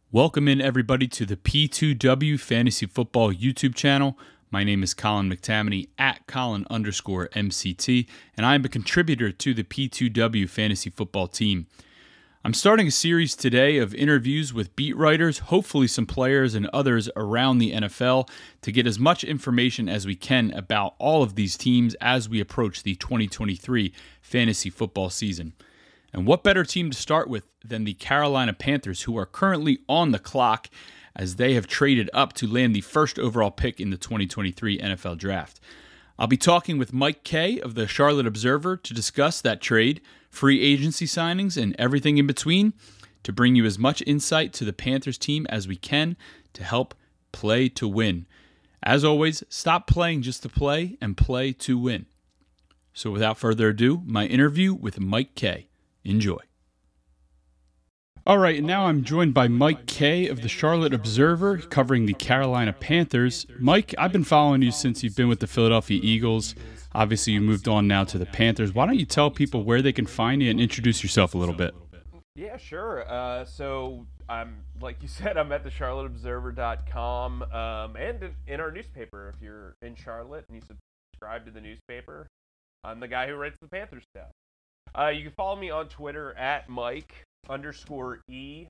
Welcome in everybody to the P2W Fantasy Football YouTube channel. My name is Colin McTamaney at Colin_MCT, and I am a contributor to the P2W Fantasy Football team. I'm starting a series today of interviews with beat writers, hopefully some players and others around the NFL, to get as much information as we can about all of these teams as we approach the 2023 fantasy football season. And what better team to start with than the Carolina Panthers, who are currently on the clock as they have traded up to land the first overall pick in the 2023 NFL Draft. I'll be talking with Mike Kaye of the Charlotte Observer to discuss that trade, free agency signings, and everything in between, to bring you as much insight to the Panthers team as we can to help play to win. As always, stop playing just to play and play to win. So without further ado, my interview with Mike Kaye. Enjoy. All right, and now I'm joined by Mike Kaye of the Charlotte Observer, covering the Carolina Panthers. Mike, I've been following you since you've been with the Philadelphia Eagles. Obviously, you moved on now to the Panthers. Why don't you tell people where they can find you and introduce yourself a little bit? Yeah, sure. So I'm, like you said, I'm at the charlotteobserver.com and in our newspaper. If you're in Charlotte and you subscribe to the newspaper, I'm the guy who writes the Panthers stuff. You can follow me on Twitter at Mike_E_KAYE.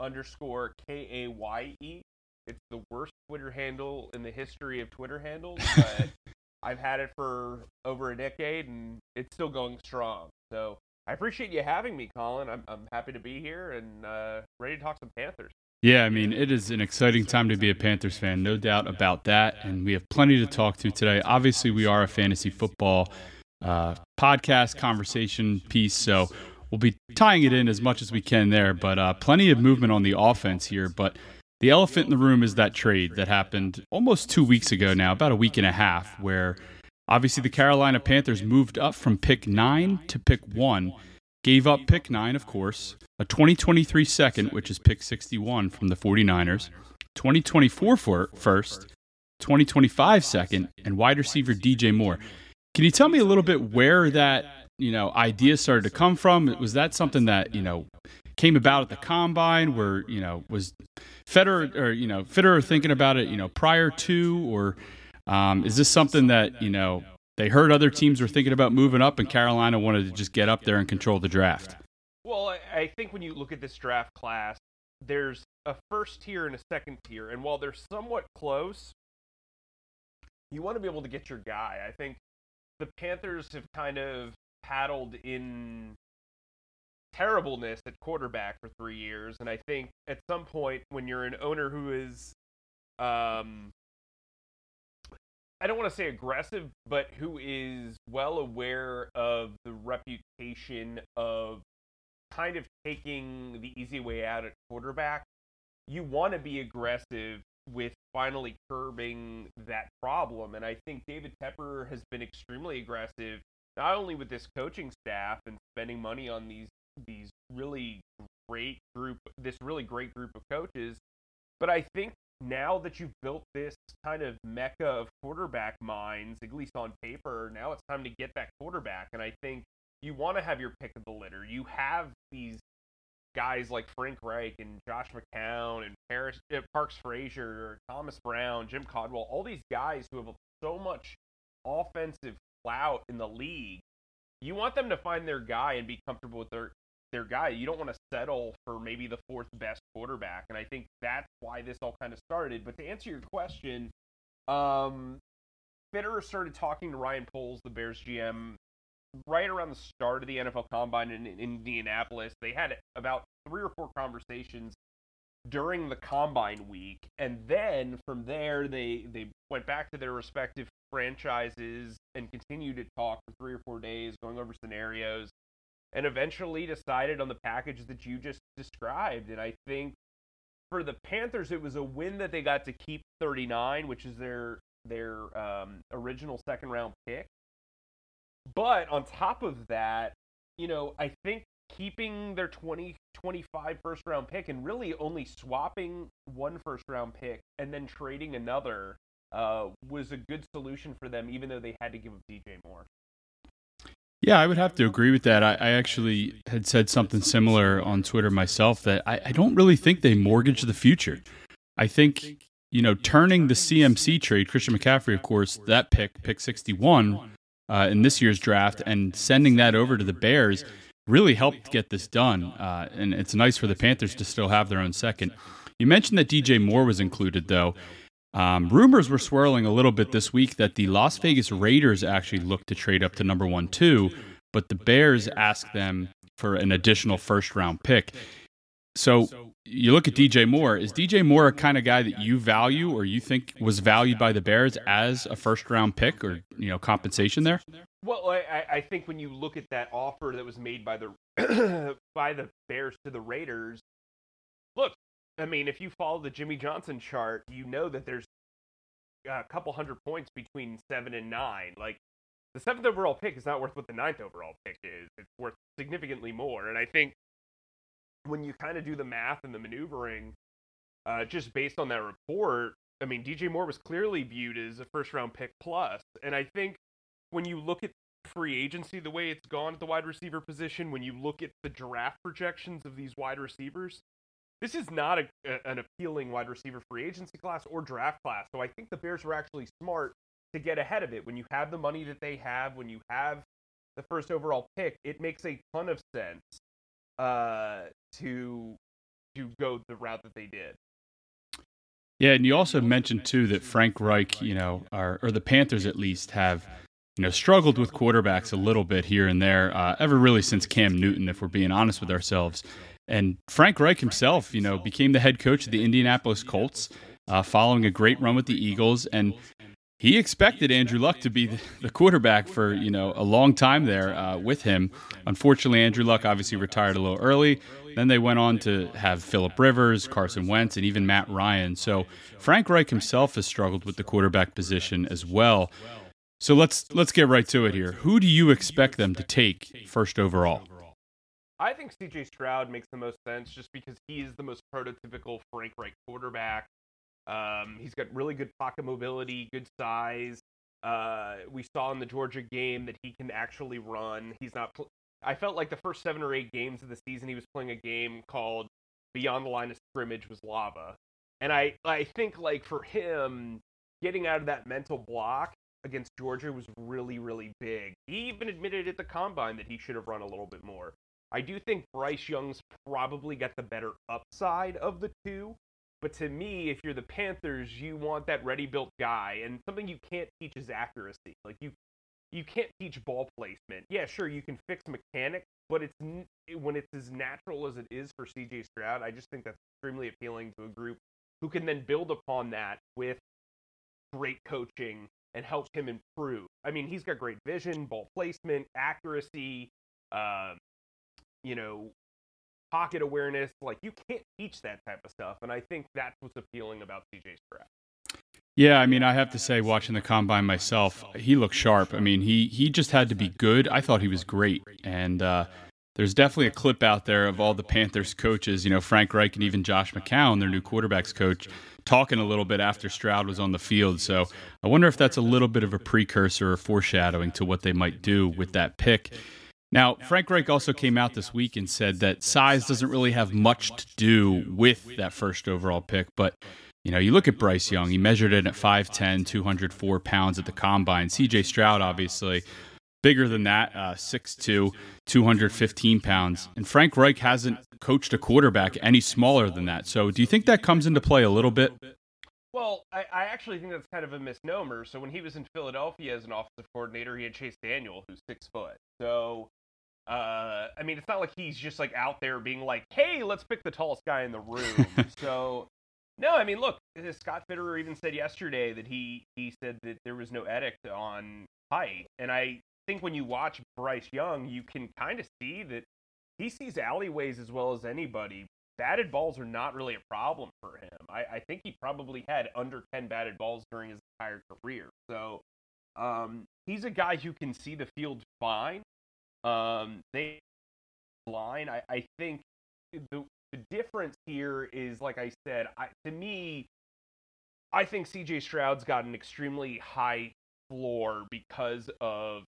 It's the worst Twitter handle in the history of Twitter handles, but I've had it for over a decade and it's still going strong. So I appreciate you having me, Colin. I'm happy to be here and ready to talk some Panthers. Yeah, I mean, it is an exciting time to be a Panthers fan, no doubt about that, and we have plenty to talk to today. Obviously, we are a fantasy football podcast conversation piece, so we'll be tying it in as much as we can there, but plenty of movement on the offense here. But the elephant in the room is that trade that happened almost 2 weeks ago now, about a week and a half, where obviously the Carolina Panthers moved up from pick 9 to pick 1, gave up pick 9, of course, a 2023 second, which is pick 61 from the 49ers, 2024 first, 2025 second, and wide receiver DJ Moore. Can you tell me a little bit where that, idea started to come from? Was that something that, came about at the combine, where, was Fitterer thinking about it, prior to, or is this something that, they heard other teams were thinking about moving up and Carolina wanted to just get up there and control the draft? Well, I think when you look at this draft class, there's a first tier and a second tier, and while they're somewhat close, you want to be able to get your guy. I think the Panthers have kind of paddled in terribleness at quarterback for 3 years, and I think at some point when you're an owner who is, I don't want to say aggressive, but who is well aware of the reputation of kind of taking the easy way out at quarterback, you want to be aggressive with finally curbing that problem. And I think David Tepper has been extremely aggressive, not only with this coaching staff and spending money on this really great group of coaches, but I think now that you've built this kind of mecca of quarterback minds, at least on paper, now it's time to get that quarterback. And I think you want to have your pick of the litter. You have these guys like Frank Reich and Josh McCown and Parks Frazier, Thomas Brown, Jim Caldwell, all these guys who have so much offensive clout in the league. You want them to find their guy and be comfortable with their guy. You don't want to settle for maybe the fourth best quarterback, and I think that's why this all kind of started. But to answer your question, Fitterer started talking to Ryan Poles, the Bears GM, right around the start of the NFL Combine in Indianapolis. They had about 3 or 4 conversations during the Combine week, and then from there they went back to their respective franchises and continued to talk for 3 or 4 days, going over scenarios, and eventually decided on the package that you just described. And I think for the Panthers, it was a win that they got to keep 39, which is their original second-round pick. But on top of that, I think keeping their 2025 first-round pick and really only swapping one first-round pick and then trading another was a good solution for them, even though they had to give up DJ Moore. Yeah, I would have to agree with that. I actually had said something similar on Twitter myself that I don't really think they mortgage the future. I think, turning the CMC trade, Christian McCaffrey, of course, that pick 61 in this year's draft, and sending that over to the Bears really helped get this done. And it's nice for the Panthers to still have their own second. You mentioned that DJ Moore was included, though. Rumors were swirling a little bit this week that the Las Vegas Raiders actually looked to trade up to number 1, too, but the Bears asked them for an additional first-round pick. So you look at DJ Moore. Is DJ Moore a kind of guy that you value or you think was valued by the Bears as a first-round pick or compensation there? Well, I think when you look at that offer that was made by the by the Bears to the Raiders, look, I mean, if you follow the Jimmy Johnson chart, you know that there's a couple hundred points between 7 and 9. Like, the 7th overall pick is not worth what the 9th overall pick is. It's worth significantly more. And I think when you kind of do the math and the maneuvering, just based on that report, I mean, DJ Moore was clearly viewed as a first-round pick plus. And I think when you look at free agency, the way it's gone at the wide receiver position, when you look at the draft projections of these wide receivers, this is not an appealing wide receiver free agency class or draft class. So I think the Bears were actually smart to get ahead of it. When you have the money that they have, when you have the first overall pick, it makes a ton of sense to go the route that they did. Yeah, and you also mentioned too that Frank Reich, or the Panthers at least, have struggled with quarterbacks a little bit here and there, ever really since Cam Newton, if we're being honest with ourselves. And Frank Reich himself, became the head coach of the Indianapolis Colts, following a great run with the Eagles, and he expected Andrew Luck to be the quarterback for a long time there with him. Unfortunately, Andrew Luck obviously retired a little early. Then they went on to have Phillip Rivers, Carson Wentz, and even Matt Ryan. So Frank Reich himself has struggled with the quarterback position as well. So let's get right to it here. Who do you expect them to take first overall? I think C.J. Stroud makes the most sense just because he is the most prototypical Frank Reich quarterback. He's got really good pocket mobility, good size. We saw in the Georgia game that he can actually run. He's not. I felt like the first 7 or 8 games of the season, he was playing a game called Beyond the Line of Scrimmage was lava. And I think, like, for him, getting out of that mental block against Georgia was really, really big. He even admitted at the Combine that he should have run a little bit more. I do think Bryce Young's probably got the better upside of the two. But to me, if you're the Panthers, you want that ready-built guy. And something you can't teach is accuracy. Like, you can't teach ball placement. Yeah, sure, you can fix mechanics, but when it's as natural as it is for C.J. Stroud, I just think that's extremely appealing to a group who can then build upon that with great coaching and helps him improve. I mean, he's got great vision, ball placement, accuracy, pocket awareness. Like, you can't teach that type of stuff, and I think that's what's appealing about C.J. Stroud. Yeah, I mean, I have to say, watching the Combine myself, he looked sharp. I mean, he just had to be good. I thought he was great. And there's definitely a clip out there of all the Panthers coaches, Frank Reich and even Josh McCown, their new quarterbacks coach, talking a little bit after Stroud was on the field. So I wonder if that's a little bit of a precursor or foreshadowing to what they might do with that pick. Now, Frank Reich also came out this week and said that size doesn't really have much to do with that first overall pick, but you look at Bryce Young, he measured in at 5'10", 204 pounds at the Combine. C.J. Stroud, obviously, bigger than that, 6'2", 215 pounds. And Frank Reich hasn't coached a quarterback any smaller than that. So do you think that comes into play a little bit? Well, I actually think that's kind of a misnomer. So when he was in Philadelphia as an offensive coordinator, he had Chase Daniel, who's 6 foot. So, I mean, it's not like he's just like out there being like, hey, let's pick the tallest guy in the room. So... No, I mean, look, Scott Fitterer even said yesterday that he said that there was no edict on height. And I think when you watch Bryce Young, you can kind of see that he sees alleyways as well as anybody. Batted balls are not really a problem for him. I think he probably had under 10 batted balls during his entire career. So he's a guy who can see the field fine. I think the difference here is, like I said, to me, I think C.J. Stroud's got an extremely high floor because of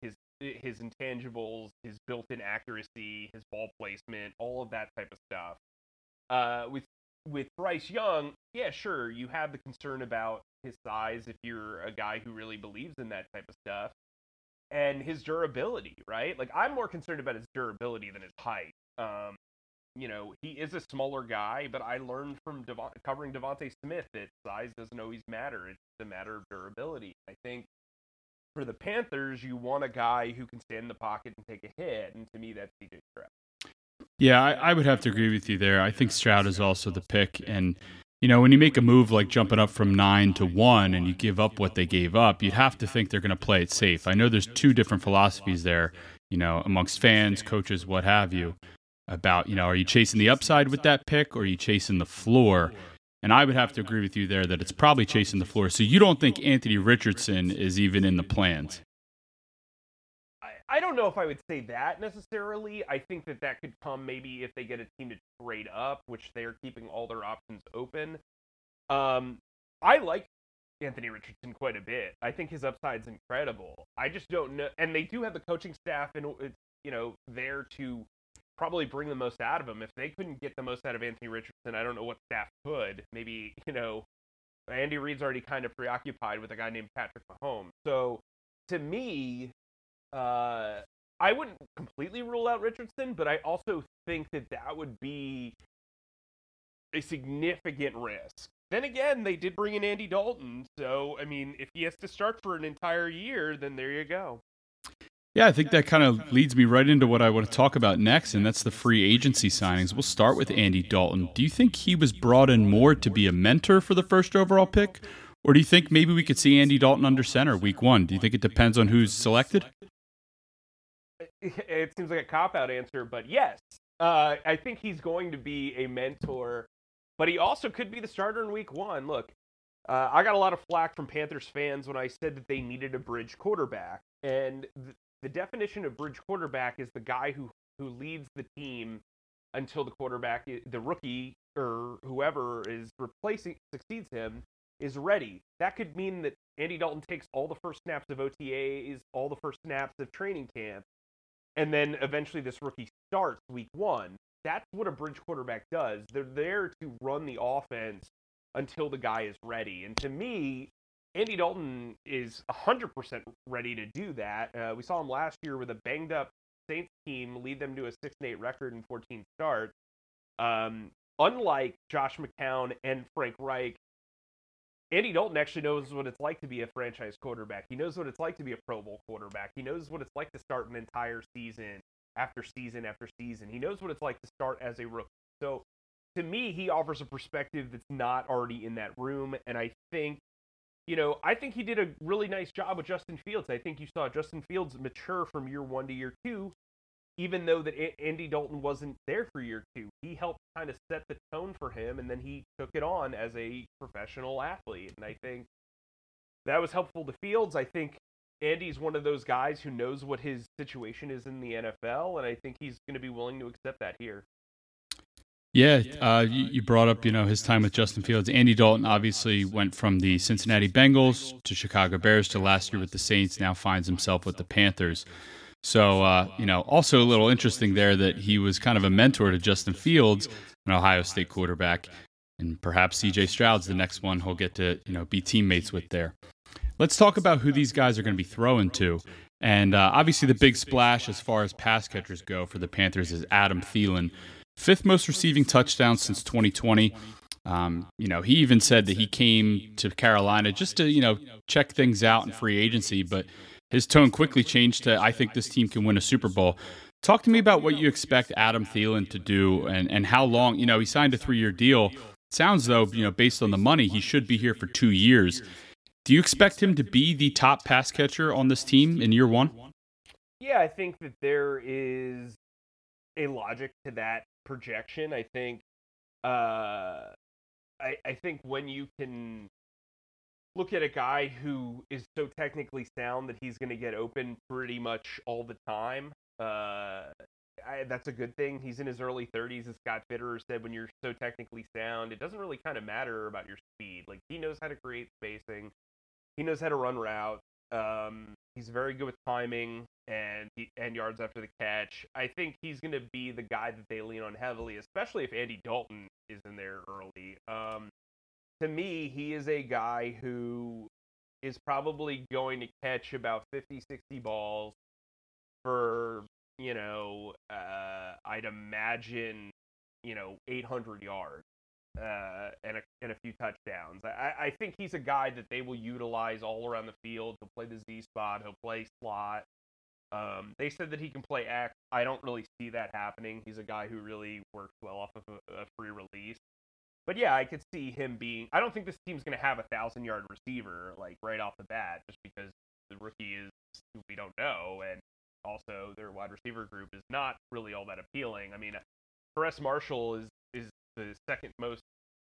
his intangibles, his built-in accuracy, his ball placement, all of that type of stuff. With Bryce Young, yeah, sure, you have the concern about his size if you're a guy who really believes in that type of stuff, and his durability, right? Like, I'm more concerned about his durability than his height. He is a smaller guy, but I learned from covering Devontae Smith that size doesn't always matter. It's a matter of durability. I think for the Panthers, you want a guy who can stand in the pocket and take a hit, and to me, that's C.J. Stroud. Yeah, I would have to agree with you there. I think Stroud is also the pick. And, when you make a move like jumping up from 9 to 1 and you give up what they gave up, you'd have to think they're going to play it safe. I know there's two different philosophies there, amongst fans, coaches, what have you, about, are you chasing the upside with that pick or are you chasing the floor? And I would have to agree with you there that it's probably chasing the floor. So you don't think Anthony Richardson is even in the plans? I don't know if I would say that necessarily. I think that could come maybe if they get a team to trade up, which they're keeping all their options open. I like Anthony Richardson quite a bit. I think his upside's incredible. I just don't know. And they do have the coaching staff there to probably bring the most out of him. If they couldn't get the most out of Anthony Richardson, I don't know what staff could. Maybe, Andy Reid's already kind of preoccupied with a guy named Patrick Mahomes. So to me, I wouldn't completely rule out Richardson, but I also think that would be a significant risk. Then again, they did bring in Andy Dalton, so, I mean, if he has to start for an entire year, then there you go. Yeah, I think that kind of leads me right into what I want to talk about next, and that's the free agency signings. We'll start with Andy Dalton. Do you think he was brought in more to be a mentor for the first overall pick, or do you think maybe we could see Andy Dalton under center week 1? Do you think it depends on who's selected? It seems like a cop-out answer, but yes. I think he's going to be a mentor, but he also could be the starter in week 1. Look, I got a lot of flack from Panthers fans when I said that they needed a bridge quarterback, and the definition of bridge quarterback is the guy who leads the team until the rookie, or whoever is succeeds him, is ready. That could mean that Andy Dalton takes all the first snaps of OTAs, all the first snaps of training camp, and then eventually this rookie starts week 1. That's what a bridge quarterback does. They're there to run the offense until the guy is ready. And to me, Andy Dalton is 100% ready to do that. We saw him last year with a banged-up Saints team lead them to a 6-8 record in 14 starts. Unlike Josh McCown and Frank Reich, Andy Dalton actually knows what it's like to be a franchise quarterback. He knows what it's like to be a Pro Bowl quarterback. He knows what it's like to start an entire season after season after season. He knows what it's like to start as a rookie. So, to me, he offers a perspective that's not already in that room, and I think he did a really nice job with Justin Fields. I think you saw Justin Fields mature from year 1 to year 2, even though that Andy Dalton wasn't there for year 2. He helped kind of set the tone for him, and then he took it on as a professional athlete. And I think that was helpful to Fields. I think Andy's one of those guys who knows what his situation is in the NFL, and I think he's going to be willing to accept that here. Yeah, you brought up, his time with Justin Fields. Andy Dalton obviously went from the Cincinnati Bengals to Chicago Bears to last year with the Saints, now finds himself with the Panthers. So, also a little interesting there that he was kind of a mentor to Justin Fields, an Ohio State quarterback, and perhaps C.J. Stroud's the next one he'll get to, be teammates with there. Let's talk about who these guys are going to be throwing to. And obviously the big splash as far as pass catchers go for the Panthers is Adam Thielen. 5th most receiving touchdowns since 2020. He even said that he came to Carolina just to, check things out in free agency, but his tone quickly changed to, I think this team can win a Super Bowl. Talk to me about what you expect Adam Thielen to do and how long. He signed a 3-year deal. It sounds though, based on the money, he should be here for 2 years. Do you expect him to be the top pass catcher on this team in year 1? Yeah, I think that there is a logic to that projection. I think I think when you can look at a guy who is so technically sound that he's going to get open pretty much all the time, that's a good thing. He's in his early 30s, as Scott Fitterer said. When you're so technically sound, it doesn't really kind of matter about your speed. Like, he knows how to create spacing. He knows how to run routes. He's very good with timing and yards after the catch. I think he's going to be the guy that they lean on heavily, especially if Andy Dalton is in there early. To me, he is a guy who is probably going to catch about 50, 60 balls for, I'd imagine, 800 yards and a few touchdowns. I think he's a guy that they will utilize all around the field. He'll play the Z spot. He'll play slot. They said that he can play X. I don't really see that happening. He's a guy who really works well off of a free release. But yeah, I could see him being. I don't think this team's going to have a 1,000-yard receiver like right off the bat, just because the rookie is who we don't know, and also their wide receiver group is not really all that appealing. I mean, Terrace Marshall is the second most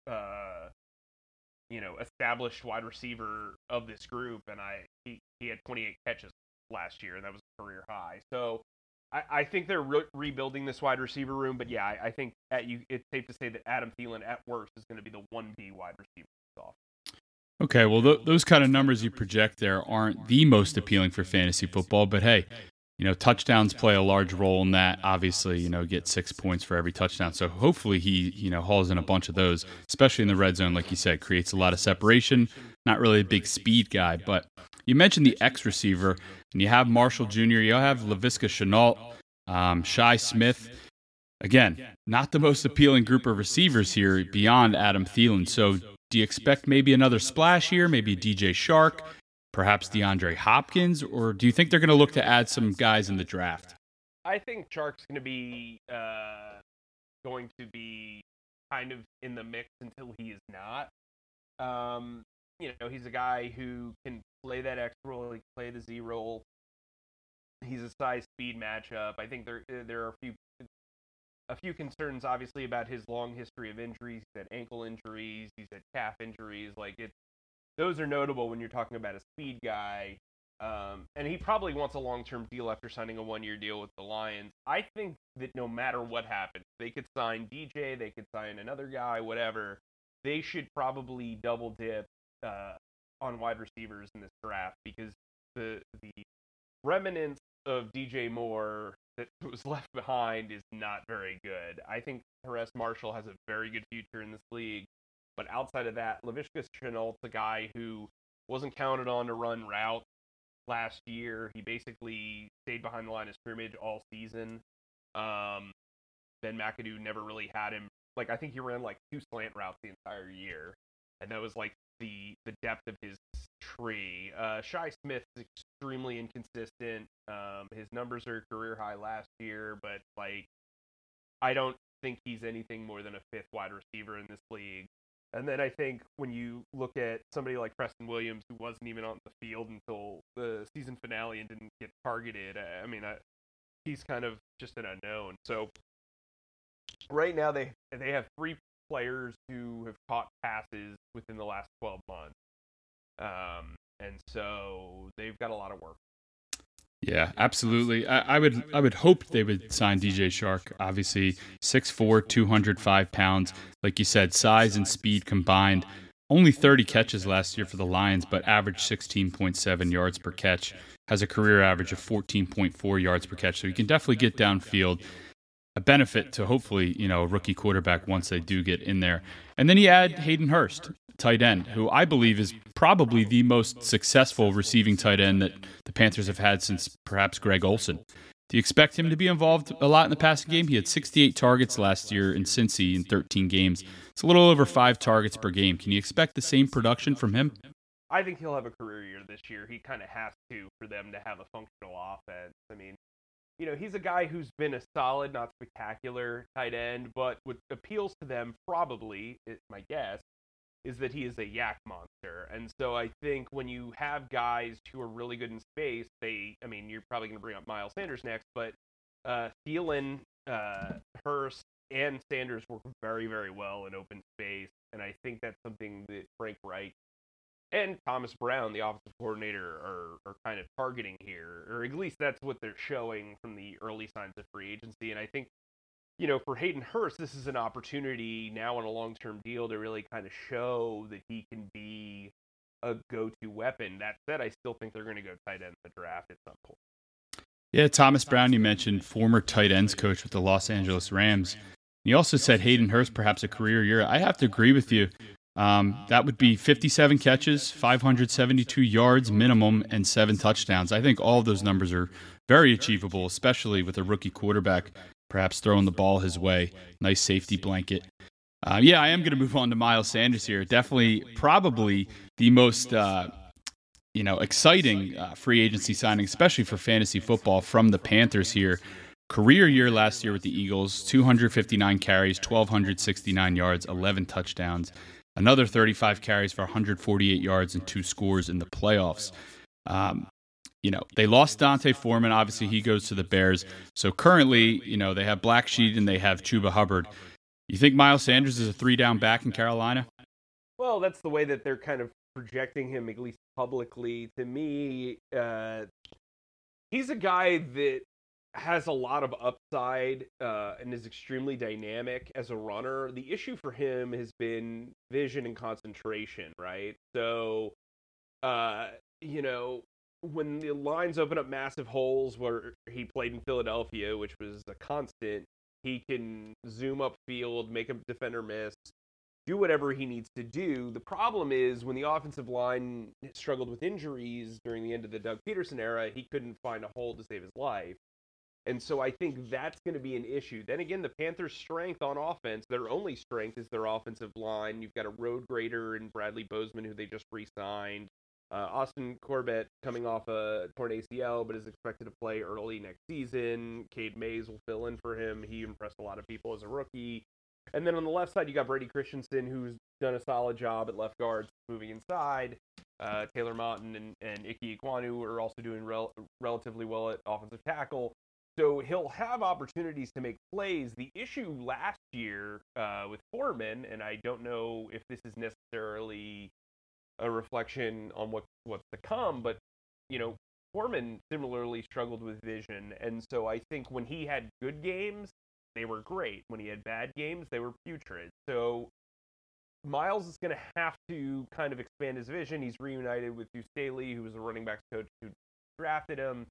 established wide receiver of this group, and he had 28 catches last year, and that was a career high. So I think they're rebuilding this wide receiver room, but yeah, I think it's safe to say that Adam Thielen at worst is going to be the 1B wide receiver. Okay, well, those kind of numbers you project there aren't the most appealing for fantasy football, but hey, touchdowns play a large role in that. Obviously, get 6 points for every touchdown. So hopefully he, hauls in a bunch of those, especially in the red zone, like you said, creates a lot of separation. Not really a big speed guy, but you mentioned the X receiver, and you have Marshall Jr., you have Laviska Shenault, Shi Smith. Again, not the most appealing group of receivers here beyond Adam Thielen. So do you expect maybe another splash here, maybe DJ Chark, perhaps DeAndre Hopkins, or do you think they're going to look to add some guys in the draft? I think Chark's going to be kind of in the mix until he is not. He's a guy who can play that X role, he can play the Z role. He's a size-speed matchup. I think there are a few concerns, obviously, about his long history of injuries. He's had ankle injuries, he's had calf injuries. Those are notable when you're talking about a speed guy. And he probably wants a long-term deal after signing a one-year deal with the Lions. I think that no matter what happens, they could sign DJ, they could sign another guy, whatever. They should probably double dip on wide receivers in this draft, because the remnants of DJ Moore that was left behind is not very good. I think Terrace Marshall has a very good future in this league, but outside of that, Laviska Shenault's a guy who wasn't counted on to run routes last year. He basically stayed behind the line of scrimmage all season. Ben McAdoo never really had him. I think he ran 2 slant routes the entire year, and that was the depth of his tree. Shi Smith is extremely inconsistent. His numbers are career high last year, but I don't think he's anything more than a 5th wide receiver in this league. And then I think when you look at somebody like Preston Williams, who wasn't even on the field until the season finale and didn't get targeted, he's kind of just an unknown. So right now they have 3 players who have caught passes within the last 12 months. And so they've got a lot of work. Yeah, absolutely. I would hope they would sign DJ Chark. Obviously, 6'4", 205 pounds. Like you said, size and speed combined. Only 30 catches last year for the Lions, but averaged 16.7 yards per catch. Has a career average of 14.4 yards per catch. So you can definitely get downfield. A benefit to hopefully, a rookie quarterback once they do get in there. And then you add Hayden Hurst, tight end, who I believe is probably the most successful receiving tight end that the Panthers have had since perhaps Greg Olsen. Do you expect him to be involved a lot in the passing game? He had 68 targets last year in Cincy in 13 games. It's a little over 5 targets per game. Can you expect the same production from him? I think he'll have a career year this year. He kind of has to for them to have a functional offense. He's a guy who's been a solid, not spectacular tight end, but what appeals to them probably, my guess, is that he is a yak monster. And so I think when you have guys who are really good in space, you're probably going to bring up Miles Sanders next, but Thielen, Hurst, and Sanders work very, very well in open space. And I think that's something that Frank Reich and Thomas Brown, the offensive coordinator, are kind of targeting here, or at least that's what they're showing from the early signs of free agency. And I think, for Hayden Hurst, this is an opportunity now on a long-term deal to really kind of show that he can be a go-to weapon. That said, I still think they're going to go tight end in the draft at some point. Yeah, Thomas Brown, you mentioned, former tight ends coach with the Los Angeles Rams. He also said Hayden Hurst, perhaps a career year. I have to agree with you. That would be 57 catches, 572 yards minimum, and 7 touchdowns. I think all of those numbers are very achievable, especially with a rookie quarterback perhaps throwing the ball his way. Nice safety blanket. Yeah, I am going to move on to Miles Sanders here. Definitely, probably the most exciting free agency signing, especially for fantasy football, from the Panthers here. Career year last year with the Eagles, 259 carries, 1,269 yards, 11 touchdowns. Another 35 carries for 148 yards and 2 scores in the playoffs. They lost Dante Foreman. Obviously, he goes to the Bears. So currently, they have Black Sheet and they have Chuba Hubbard. You think Miles Sanders is a 3-down back in Carolina? Well, that's the way that they're kind of projecting him, at least publicly. To me, he's a guy that has a lot of upside and is extremely dynamic as a runner. The issue for him has been vision and concentration, right? So, when the lines open up massive holes where he played in Philadelphia, which was a constant, he can zoom upfield, make a defender miss, do whatever he needs to do. The problem is when the offensive line struggled with injuries during the end of the Doug Peterson era, he couldn't find a hole to save his life. And so I think that's going to be an issue. Then again, the Panthers' strength on offense, their only strength is their offensive line. You've got a road grader in Bradley Bozeman, who they just re-signed. Austin Corbett coming off a torn ACL, but is expected to play early next season. Cade Mays will fill in for him. He impressed a lot of people as a rookie. And then on the left side, you got Brady Christensen, who's done a solid job at left guard, moving inside. Taylor Moton and Ike Ekwonu are also doing relatively well at offensive tackle. So he'll have opportunities to make plays. The issue last year with Foreman, and I don't know if this is necessarily a reflection on what's to come, but Foreman similarly struggled with vision, and so I think when he had good games, they were great. When he had bad games, they were putrid. So Miles is going to have to kind of expand his vision. He's reunited with Deuce Staley, who was the running backs coach who drafted him.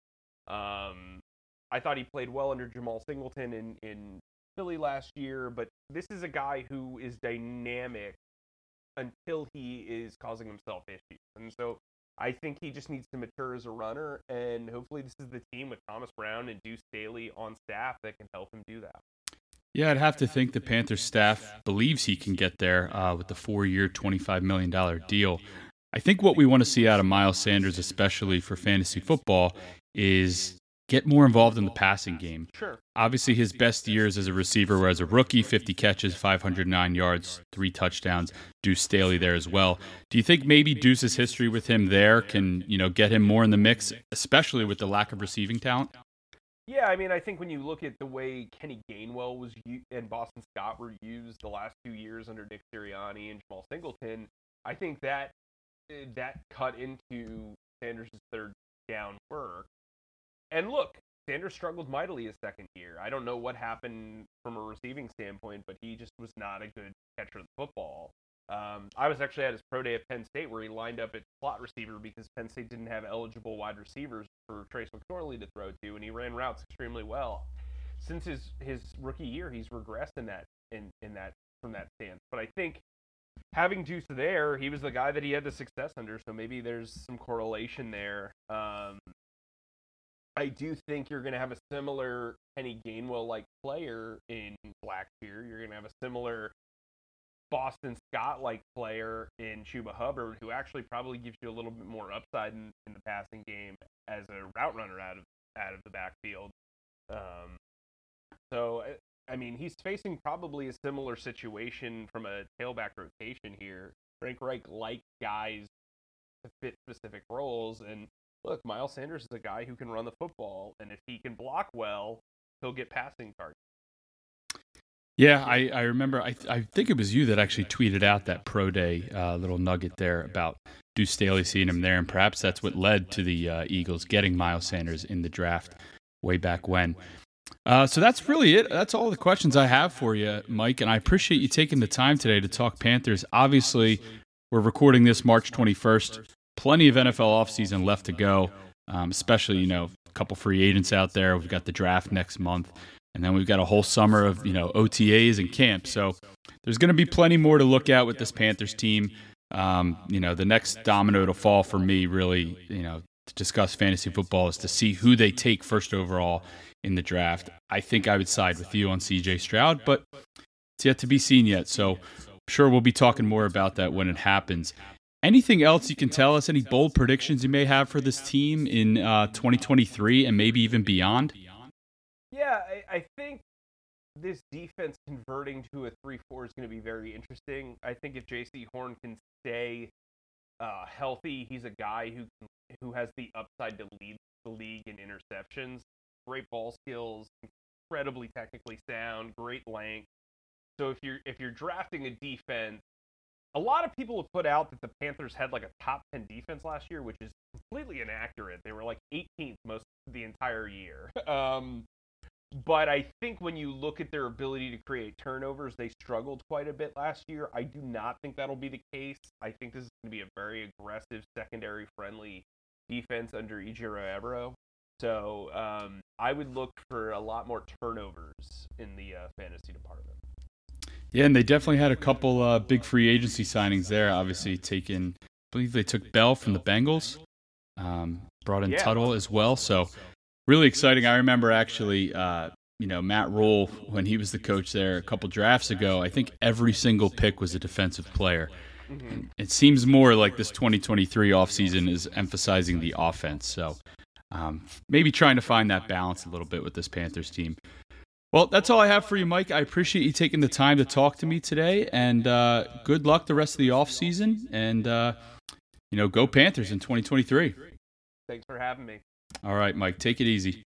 I thought he played well under Jamal Singleton in Philly last year, but this is a guy who is dynamic until he is causing himself issues. And so I think he just needs to mature as a runner, and hopefully this is the team with Thomas Brown and Deuce Staley on staff that can help him do that. Yeah, I'd have to think the Panthers staff believes he can get there with the 4-year, $25 million deal. I think what we want to see out of Miles Sanders, especially for fantasy football, is get more involved in the passing game. Sure. Obviously, his best years as a receiver were as a rookie, 50 catches, 509 yards, 3 touchdowns. Deuce Staley there as well. Do you think maybe Deuce's history with him there can, get him more in the mix, especially with the lack of receiving talent? Yeah, I mean, I think when you look at the way Kenny Gainwell was and Boston Scott were used the last 2 years under Nick Sirianni and Jamal Singleton, I think that cut into Sanders' third down work. And look, Sanders struggled mightily his second year. I don't know what happened from a receiving standpoint, but he just was not a good catcher of the football. I was actually at his pro day at Penn State where he lined up at slot receiver because Penn State didn't have eligible wide receivers for Trace McSorley to throw to, and he ran routes extremely well. Since his rookie year, he's regressed in that from that stance. But I think having Deuce there, he was the guy that he had the success under, so maybe there's some correlation there. I do think you're going to have a similar Kenny Gainwell-like player in Blackshear. You're going to have a similar Boston Scott-like player in Chuba Hubbard, who actually probably gives you a little bit more upside in the passing game as a route runner out of the backfield. So, I mean, he's facing probably a similar situation from a tailback rotation here. Frank Reich likes guys to fit specific roles, and look, Miles Sanders is a guy who can run the football, and if he can block well, he'll get passing targets. Yeah, I remember, I think it was you that actually tweeted out that pro day little nugget there about Deuce Staley seeing him there, and perhaps that's what led to the Eagles getting Miles Sanders in the draft way back when. So that's really it. That's all the questions I have for you, Mike, and I appreciate you taking the time today to talk Panthers. Obviously, we're recording this March 21st. Plenty of NFL offseason left to go, especially, a couple free agents out there. We've got the draft next month, and then we've got a whole summer of, OTAs and camp. So there's going to be plenty more to look at with this Panthers team. The next domino to fall for me, really, to discuss fantasy football is to see who they take first overall in the draft. I think I would side with you on CJ Stroud, but it's yet to be seen yet. So I'm sure we'll be talking more about that when it happens. Anything else you can tell us? Any bold predictions you may have for this team in 2023 and maybe even beyond? Yeah, I think this defense converting to a 3-4 is going to be very interesting. I think if J.C. Horn can stay healthy, he's a guy who has the upside to lead the league in interceptions. Great ball skills, incredibly technically sound, great length. So if you're drafting a defense, a lot of people have put out that the Panthers had like a top 10 defense last year, which is completely inaccurate. They were like 18th most of the entire year. But I think when you look at their ability to create turnovers, they struggled quite a bit last year. I do not think that'll be the case. I think this is going to be a very aggressive, secondary-friendly defense under Ejiro Evero. So I would look for a lot more turnovers in the fantasy department. Yeah, and they definitely had a couple big free agency signings there. Obviously, I believe they took Bell from the Bengals, brought in Tuttle as well. So really exciting. I remember actually, Matt Rule, when he was the coach there a couple drafts ago, I think every single pick was a defensive player. Mm-hmm. It seems more like this 2023 offseason is emphasizing the offense. So maybe trying to find that balance a little bit with this Panthers team. Well, that's all I have for you, Mike. I appreciate you taking the time to talk to me today, and good luck the rest of the offseason, and, go Panthers in 2023. Thanks for having me. All right, Mike, take it easy.